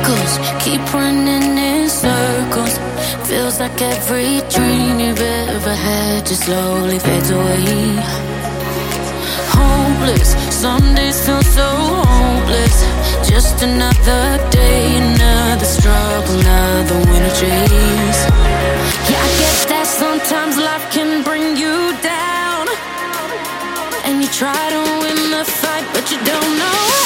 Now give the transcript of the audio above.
Keep running in circles. Feels like every dream you've ever had just slowly fades away. Hopeless, some days feel so hopeless. Just another day, another struggle, another winter chase. Yeah, I get that sometimes life can bring you down, and you try to win the fight, but you don't know